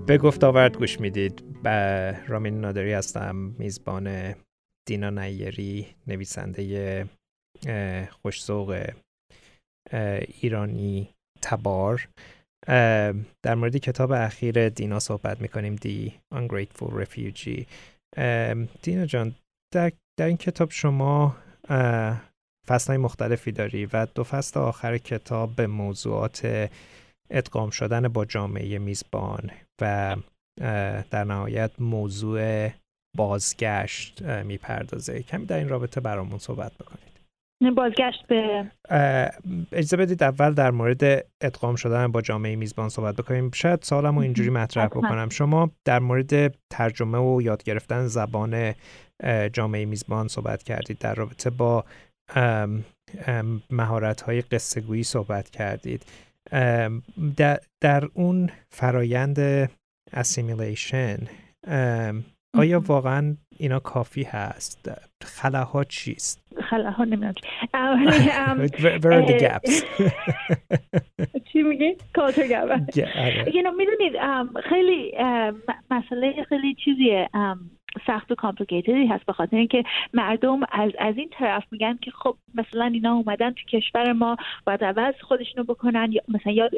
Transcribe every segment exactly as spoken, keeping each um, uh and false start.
به گفت آورد گوش میدید. به رامین نادری هستم، میزبان دینا نیری، نویسنده خوش‌ذوق ایرانی تبار. در مورد کتاب اخیر دینا صحبت میکنیم، The Ungrateful Refugee. دینا جان، در, در این کتاب شما فصل‌های مختلفی داری و دو فصل آخر کتاب به موضوعات ادغام شدن با جامعه میزبان و در نهایت موضوع بازگشت میپردازه. کمی در این رابطه برامون صحبت بکنید. بازگشت به اجازه بدید اول در مورد ادغام شدن با جامعه میزبان صحبت بکنیم. شاید سوالمو اینجوری مطرح بکنم. شما در مورد ترجمه و یاد گرفتن زبان جامعه میزبان صحبت کردید، در رابطه با مهارت‌های قصه‌گویی صحبت کردید. در, در اون فرایند اسیمیلیشن آیا واقعا اینا کافی هست؟ خلاها چیست؟ خلاها نمیدونم Where are the gaps؟ چی میگی؟ culture gap. you know میدونید خیلی مسئله خیلی چیزیه، سخت و کامپلیکیتدی هست، به خاطر اینکه مردم از از این طرف میگن که خب مثلا اینا اومدن تو کشور ما باید عوض خودشونو بکنن، یا مثلا یاد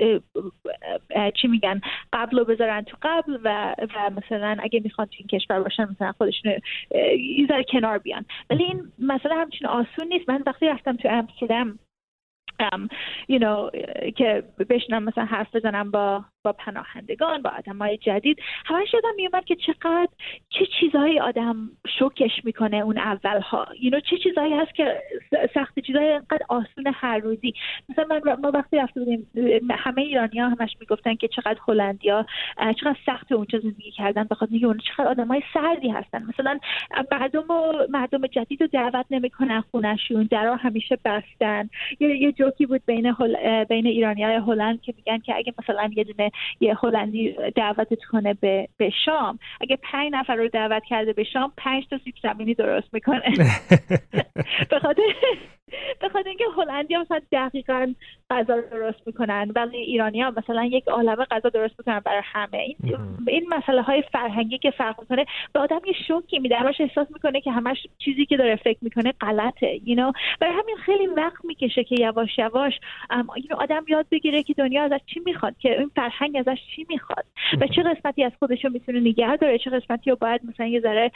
چی میگن قبلو بذارن تو قبل و و مثلا اگه میخوان تو این کشور باشن مثلا خودشونو یه ذره کنار بیان. ولی این مسئله همچین آسون نیست. من وقتی رفتم تو امستردام Um, you know, که بشنم مثلا حرف بزنم با با پناهندگان، با آدمای جدید، همش یادم میومد که چقدر چه چیزایی آدم شوکش میکنه اون اولها. you know, چه چیزایی هست که سخت، چیزایی اینقدر آسون هر روزی. مثلا من ما وقتی رفته بودیم همه ایرانی‌ها همش میگفتن که چقدر هلندیا چقدر سخت اونجا زندگی کردن، به خاطر اینکه اون چقدر آدمای سردی هستن. مثلا مردم مردم جدید رو دعوت نمیکنن خونه‌شون، درا همیشه بستن. یه جوکی بود بین هل... بین ایرانیای هلند که میگن که اگه مثلا یه دونه یه هلندی دعوتت کنه به به شام، اگه پنج نفر رو دعوت کرده به شام، پنج تا سیب زمینی درست میکنه. به خاطر به خاطر اینکه هلندی‌ها مثلا دقیقاً غذا درست میکنن، ولی ایرانی‌ها مثلا یک عالمه غذا درست میکنن برای همه. این این مسائل‌های فرهنگی که فرق میکنه به آدم یه شوکی میده، همش احساس میکنه که همش چیزی که داره فکر میکنه غلطه. you know برای همین خیلی وقت میکشه که یواش یواش you know آدم یاد بگیره که دنیا ازش چی میخواد، که این فرهنگ ازش چی میخواد و چه قسمتی از خودش رو میتونه نگه داره، چه قسمتی رو باید مثلا یه ذره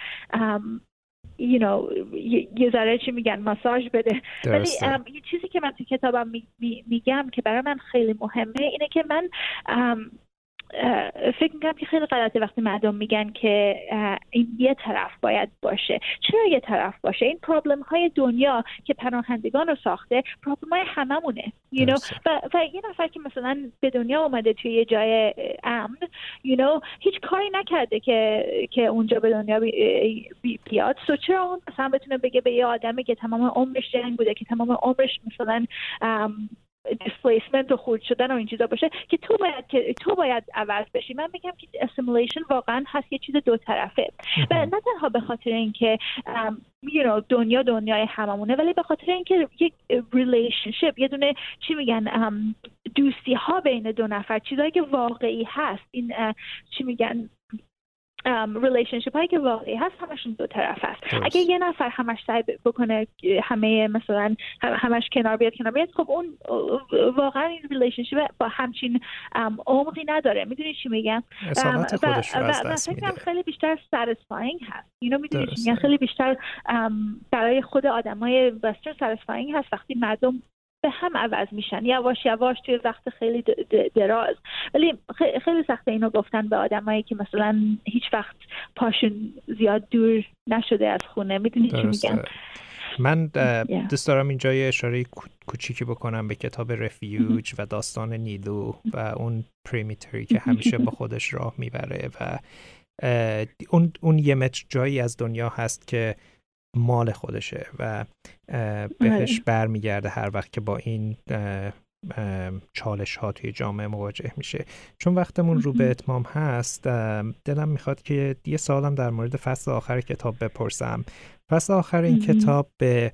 you know یه ذره چی میگن ماساژ بده. ولی یه چیزی که من تو کتابم می، می، میگم که برای من خیلی مهمه اینه که من فکر میکنم که خیلی غلطه وقتی مردم میگن که این یه طرف باید باشه. چرا یه طرف باشه؟ این پرابلم های دنیا که پناهندگان رو ساخته پرابلم های هممونه. you know و, و یه نفر که مثلا به دنیا اومده توی یه جای امن you know هیچ کاری نکرده که که اونجا به دنیا بی بی بیاد. سو چرا اون مثلا بتونه بگه به یه آدمی که تمام عمرش جنگ بوده، که تمام عمرش مثلا displacement و خورد شدن و این چیزا باشه، که تو باید که تو باید عوض بشی؟ من میگم که assimilation واقعا هست یه چیز دو طرفه و نه تنها به خاطر اینکه you know دنیا دنیای هممونه، ولی به خاطر اینکه یک relationship، یه دونه چی میگن دوستی ها بین دو نفر، چیزایی که واقعی هست، این چی میگن ریلیشنشیپ هایی که واقعی هست همشون دو طرف هست. اگه یه نفر همش سعی بکنه همه مثلا همش کنار بیاد کنار بیاد خب اون واقعا این ریلیشنشیپ با همچین عمقی نداره. میدونی چی میگم؟ اصالت خودش رو از دست میده. خیلی بیشتر satisfying هست. اینو میدونی چی میگم؟ خیلی بیشتر برای خود آدمای وسترن satisfying هست وقتی مردم به هم عوض میشن یواش یواش توی وقت خیلی دراز. ولی خیلی سخته اینو گفتن به آدمایی که مثلا هیچ وقت پاشون زیاد دور نشده از خونه. میدونی چی میگم؟ من دوست دارم اینجا یه اشاره کوچیکی بکنم به کتاب رفیوج و داستان نیلو و اون پریمیتری که همیشه با خودش راه میبره و اون اون یه متر جایی از دنیا هست که مال خودشه و بهش برمیگرده هر وقت که با این چالش ها توی جامعه مواجه میشه. چون وقتمون رو به اتمام هست، دلم میخواد که یه سوالم در مورد فصل آخر کتاب بپرسم. فصل آخر این کتاب به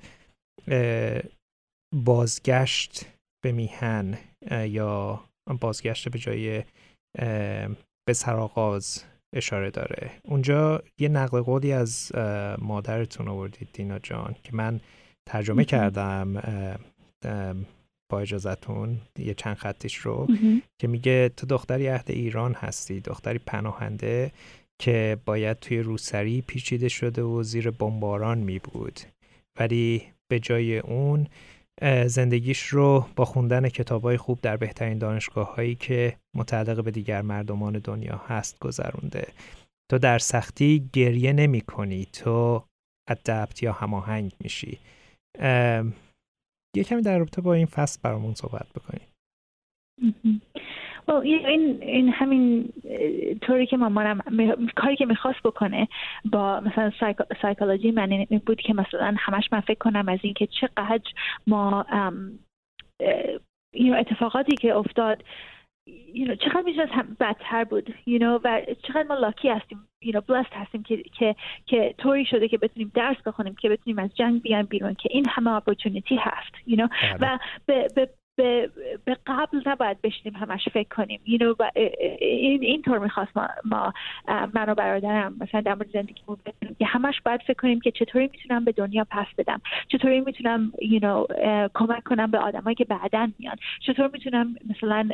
بازگشت به میهن یا بازگشت به جای به سرآغاز اشاره داره. اونجا یه نقل قولی از مادرتون آوردید دینا جان که من ترجمه کردم با اجازتون یه چند خطش رو که میگه تو دختری عهد ایران هستی، دختری پناهنده که باید توی روسری پیچیده شده و زیر بمباران می بود، ولی به جای اون زندگیش رو با خوندن کتابای خوب در بهترین دانشگاه هایی که متعلق به دیگر مردمان دنیا هست گذرونده. تو در سختی گریه نمی کنی، تو ادپت یا هماهنگ میشی. یه کمی در رابطه با این فصل برامون صحبت بکنید. well, این این همین طوری که مامانم کاری که میخواست بکنه با مثلا سایکولوژی من این بود که مثلا همش من فکر کنم از این که چقدر ما you know, اتفاقاتی که افتاد you know, چقدر میتونست هم بدتر بود you know, و چقدر ما لاکی هستیم you know, blessed هستیم که که که طوری شده که بتونیم درس بخونیم، که بتونیم از جنگ بیایم بیرون، که این همه اپورتونیتی هست you know. و به به به به قبل نباید بشینیم همش فکر کنیم you know. این اینطور میخواست ما, ما من و برادرم مثلا در مورد زندگیمون که همش باید فکر کنیم که چطوری میتونم به دنیا پس بدم، چطوری میتونم you know, کمک کنم به آدمایی که بعدن میان، چطور میتونم مثلا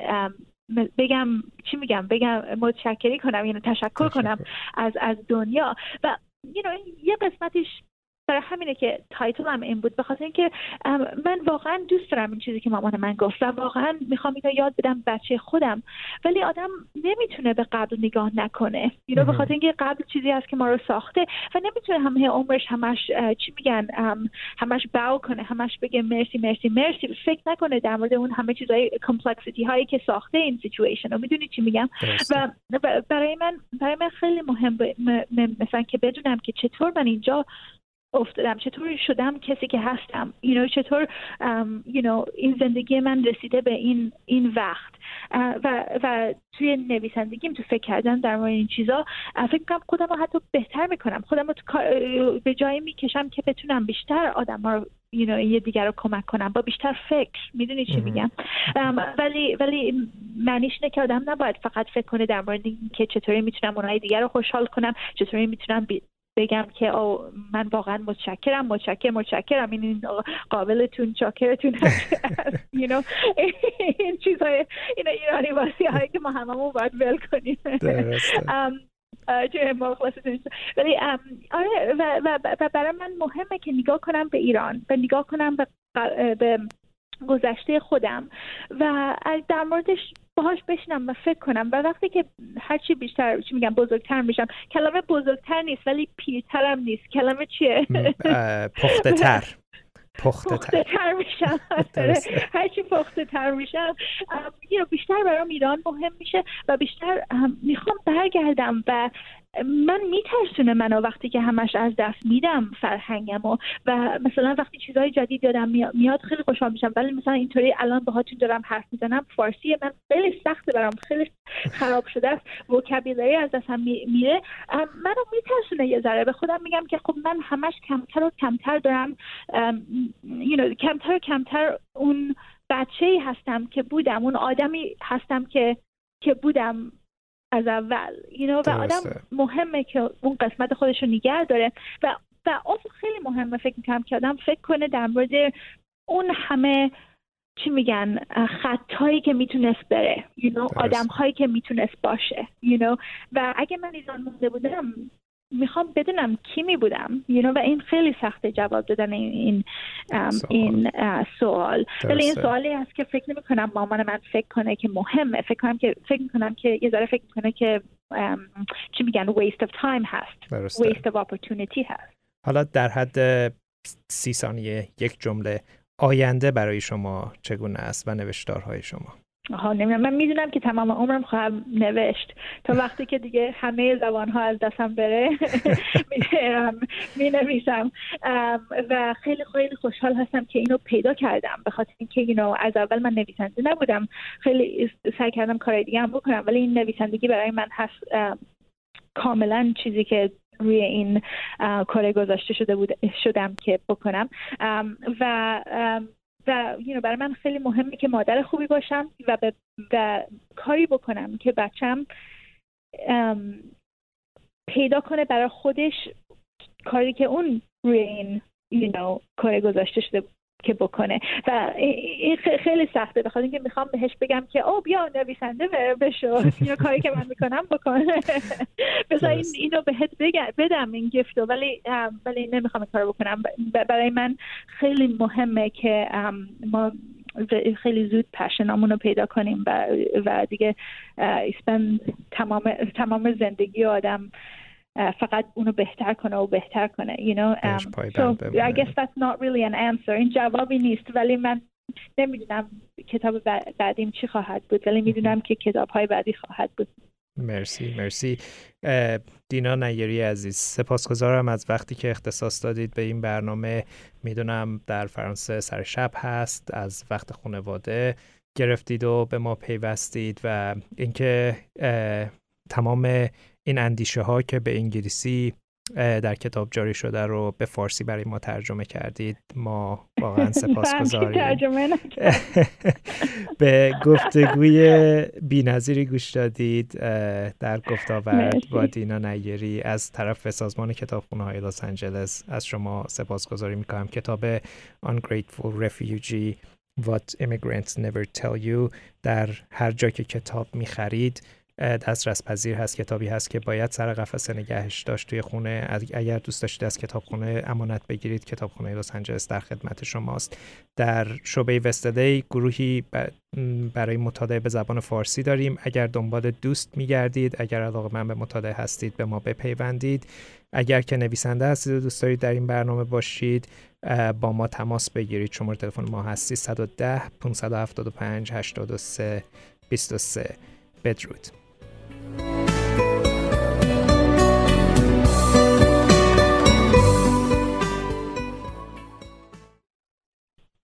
بگم چی میگم بگم متشکری کنم یعنی تشکر کنم از از دنیا. و you know, یه قسمتش برای همینه که تایتلم این بود، به خاطر اینکه من واقعا دوست دارم این چیزی که مامان من گفت و واقعا میخوام اینو یاد بدم بچه خودم، ولی آدم نمیتونه به قبل نگاه نکنه you know, به خاطر اینکه قبل چیزی هست که ما رو ساخته و نمیتونه همه عمرش همش چی میگن همش باو کنه، همش بگه مرسی مرسی مرسی، فکر نکنه در مورد اون همه چیزای کامپلکسیتی هایی که ساخته این سیچویشن رو. میدونی چی میگم؟ و برای من برای من خیلی مهم مثلا که بدونم که چطور من اینجا افتادم، چطور شدم کسی که هستم you know, چطور um, you know, این زندگی من رسیده به این این وقت uh, و و توی نویسندگیم تو فکر کردن در مورد این چیزا فکر کنم خودم رو حتی بهتر میکنم، خودم رو به جایی میکشم که بتونم بیشتر آدم ها رو you know, یه دیگر رو کمک کنم با بیشتر فکر. میدونی چی میگم؟ um, ولی ولی معنیش اینه که آدم نباید فقط فکر کنه در مورد این که چطوری میتونم اونهای دیگر رو خوشحال کنم، چطوری میتونم بی بگم که او من واقعا متشکرم متشکرم متشکرم این قابلتون چاکرتون هست you know. این چیزهای این ایرانی واسی هایی که ما هممون باید ول کنیم چه مخلصتون. ولی آره و برای من مهمه که نگاه کنم به ایران و نگاه کنم به به گذشته خودم و در موردش باهاش بشینم و فکر کنم. و وقتی که هرچی بیشتر چی میگم بزرگتر میشم، کلمه بزرگتر نیست ولی پیرترم نیست، کلمه چیه؟ پخته تر پخته تر میشم. هرچی پخته تر میشم بیشتر برام ایران مهم میشه و بیشتر میخوام برگردم و من میترسونه منو وقتی که همش از دست میدم فرهنگم و, و مثلا وقتی چیزهای جدید یادم میاد خیلی خوشحال میشم، ولی مثلا اینطوری الان باهاتون دارم حرف میزنم فارسی من خیلی سخته برام، خیلی خراب شده است، وکابولری از دستم میره، منو میترسونه یه ذره. به خودم میگم که خب من همش کمتر و کمتر دارم you know, کمتر و کمتر اون بچه‌ای هستم که بودم، اون آدمی هستم که که بودم از اول you know. و آدم مهمه که اون قسمت خودش رو نگه داره و و اصلا خیلی مهمه فکر میکنم که آدم فکر کنه در مورد اون همه چی میگن خطایی که میتونست بره you know, آدم هایی که میتونست باشه you know. و اگه من ایران مونده بودم میخوام بدونم کی می بودم you know. و این خیلی سخته جواب دادن این این, این سوال، ولی این سوالی هست که فکر نمی کنم مامان من فکر کنه که مهمه، فکر کنم که فکر میکنم که یه ذره فکر میکنه که چی میگن waste of time هست درسته. waste of opportunity هست. حالا در حد سی ثانیه یک جمله آینده برای شما چگونه است و نوشتارهای شما؟ آها نمیدونم، من میدونم که تمام عمرم خواهم نوشت تا وقتی که دیگه همه زبان‌ها از دستم بره می نویسم و خیلی خیلی خوشحال هستم که اینو پیدا کردم، به خاطر اینکه you know, از اول من نویسنده نبودم، خیلی سعی کردم کارهای دیگه هم بکنم، ولی این نویسندگی برای من هست کاملا چیزی که روی این کار گذاشته شده بود شدم که بکنم و و you know, برای من خیلی مهمه که مادر خوبی باشم و به و کاری بکنم که بچم پیدا کنه برای خودش کاری که اون روی این you know, کار گذاشته شده که بکنه و این خیلی سخته بخاطر اینکه میخوام بهش بگم که او بیا نویسنده بشو اینو کاری که من میکنم بکن بذار این اینو بهت بگم بدم این گیفتو ولی ولی نمیخوام این کارو بکنم. برای من خیلی مهمه که ما خیلی زود پشنامون رو پیدا کنیم و و دیگه اسپند تمام تمام زندگی آدم فقط اونو بهتر کنه و بهتر کنه you know um, so I guess that's not really an answer این جوابی نیست ولی من نمیدونم کتاب بعدیم چی خواهد بود ولی میدونم که کتاب‌های بعدی خواهد بود. مرسی مرسی دینا نیری عزیز، سپاسگزارم از وقتی که اختصاص دادید به این برنامه. میدونم در فرانسه سر شب هست، از وقت خانواده گرفتید و به ما پیوستید و اینکه تمام این اندیشه ها که به انگلیسی در کتاب جاری شده رو به فارسی برای ما ترجمه کردید، ما واقعا سپاسگزاریم. به گفتگوی بی‌نظیری گوش دادید در گفت‌وآورد با دینا نیری از طرف سازمان کتابخونه‌های لس آنجلس. از شما سپاسگزاری می‌کنم. کتاب Ungrateful Refugee What Immigrants Never Tell You در هر جا که کتاب می‌خرید دسترس پذیر هست. کتابی هست که باید سر قفسه نگهش داشت توی خونه. اگر دوست داشتید از کتابخونه امانت بگیرید، کتابخونه لس آنجلس در خدمت شماست. در شعبه وستدی گروهی برای مطالعه به زبان فارسی داریم. اگر دنبال دوست میگردید، اگر علاقه‌مند به مطالعه هستید، به ما بپیوندید. اگر که نویسنده هستید و دوست دارید در این برنامه باشید، با ما تماس بگیرید. شماره تلفن ما هست صد و ده پانصد و هفتاد و پنج هشتاد و سه بیست و سه. بدرود.